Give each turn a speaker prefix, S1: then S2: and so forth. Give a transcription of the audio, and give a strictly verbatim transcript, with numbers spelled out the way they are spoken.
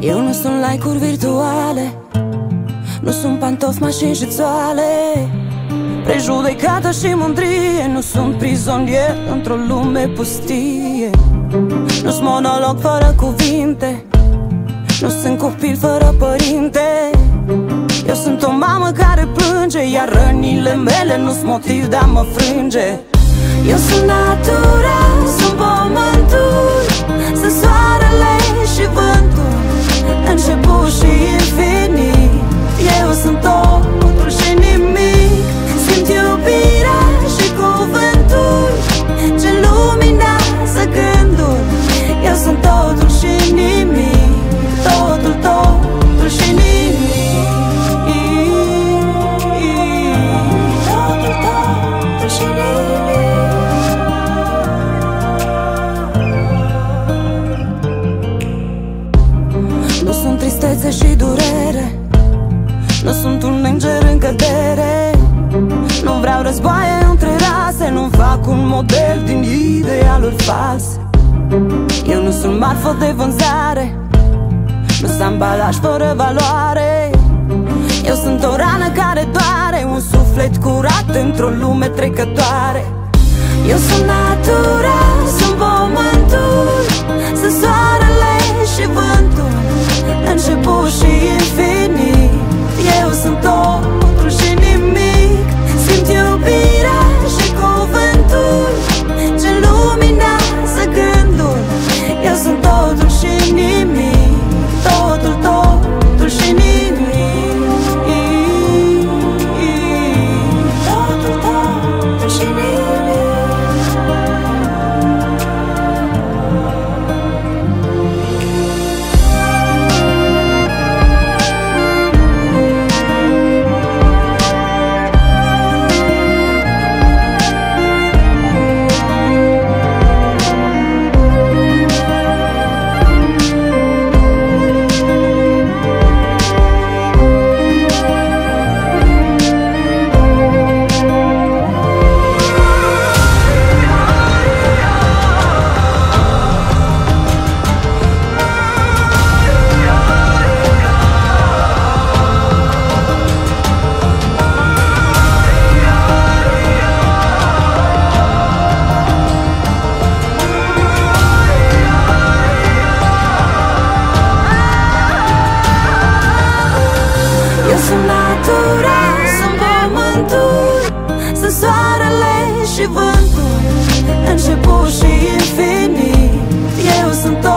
S1: Eu nu sunt like-uri virtuale, nu sunt pantofi, mașini și țoale, prejudecată și mândrie. Nu sunt prizonier într-o lume pustie. Nu-s monolog fără cuvinte, nu sunt copil fără părinte. Eu sunt o mamă care plânge, iar rănile mele nu-s motiv de a mă frânge. Eu sunt natura, sunt pământul, sunt soarele și vântul, început și infinit. Eu sunt totul și nimic, simt iubirea și cuvântul ce luminează gândul. Eu sunt totul și nimic, totul, totul și nimic, totul, totul și nimic. Nu sunt tristețe și durere, nu sunt un înger în cădere. Nu vreau războaie între rase, nu fac un model din idealuri false. Eu nu sunt marfă de vânzare, nu sunt ambalaj fără valoare. Eu sunt o rană care doare, un suflet curat într-o lume trecătoare. Eu sunt natura, sunt pământul, sunt soarele și vântul, început și infinit. Eu sunt totul și nimic, simt iubirea și cuvântul ce luminează gândul. Eu sunt totul și nimic, totul, totul și nimic, totul, totul și nimic. Sunt natura, sunt pământul, sunt soarele și vântul, început și infinit. Eu sunt